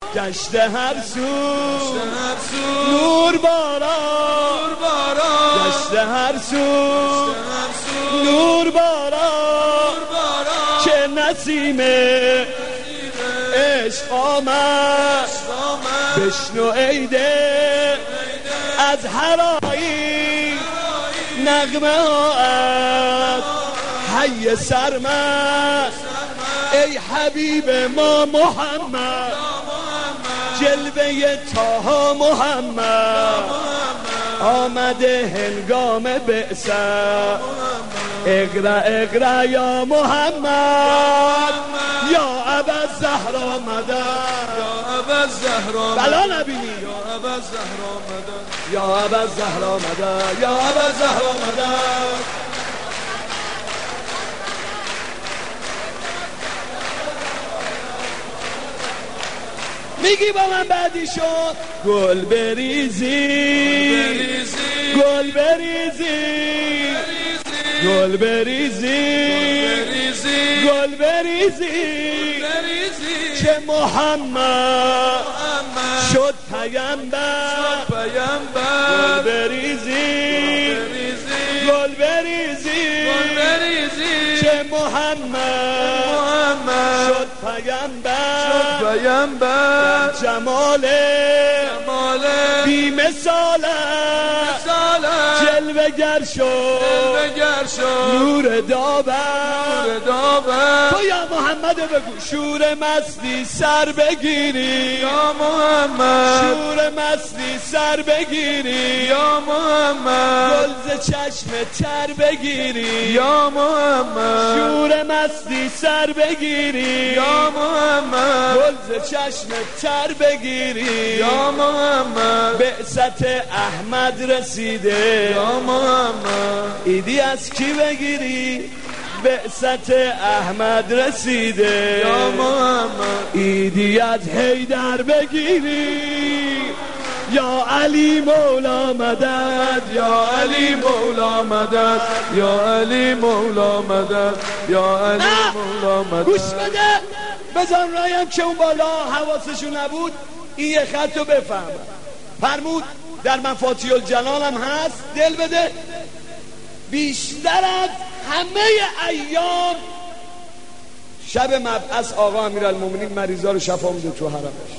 گشت هر سو نور باران گشت هر سو نور باران که نسیم عشق آمد بشنو عیده از هر آیین نغمه ها از حی سرمست ای حبیب ما محمد جلوه طه محمد آمده هنگام بعثت اقرا اقرا یا محمد یا ابا الزهرا مدد یا ابا الزهرا بلا نبینی یا ابا الزهرا مدد یا ابا الزهرا مدد یا ابا الزهرا مدد. میگی با من بعدی شد گل بریزی گل بریزی گل بریزی گل بریزی که محمد شد پیامبر گل بریزی گل بریزی که محمد شد پیامبر جمال بی مثاله جلوه گر شد نور دابر تو یا محمد بگو شور مستی سر بگیری یا محمد شور مستی سر بگیری یا محمد گلز چشم تر بگیری یا محمد شور مستی سر بگیری یا محمد گلز چشم تر بگیری یا محمد بعثت احمد رسیده یا محمد ایدی از کی بگیری بعثت احمد رسیده یا محمد ایدی از حیدر بگیری یا علی مولا مدد یا علی مولا مدد یا علی مولا مدد یا علی مولا مدد. گوش بده بزن رایم که اون بالا حواسشون نبود این یه خط رو بفهمم. فرمود در مفاتیح الجلال هم هست دل بده بیشتر از همه ایام شب مبعث آقا امیرالمومنین مریضا رو شفا میده تو حرمش.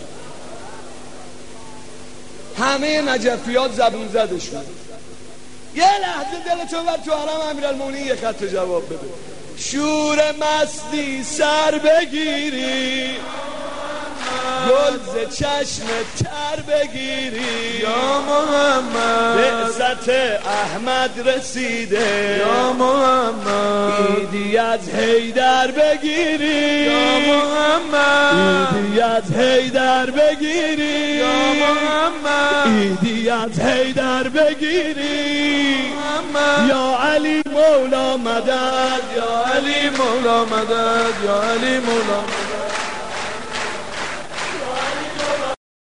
همه نجفیات زبون زدشون. یه لحظه دلتون بر تو حرم امیرالمومنین یه خط جواب بده. شور مستی سر بگیری گلز چشم تر بگیری یا محمد بعثت احمد رسیده یا محمد ایدی از حیدر بگیری یا محمد ایدی از حیدر بگیری یا محمد ایدی از حیدر بگیری محمد یا علی مولا مدد یا علی مولا مدد یا علی مولا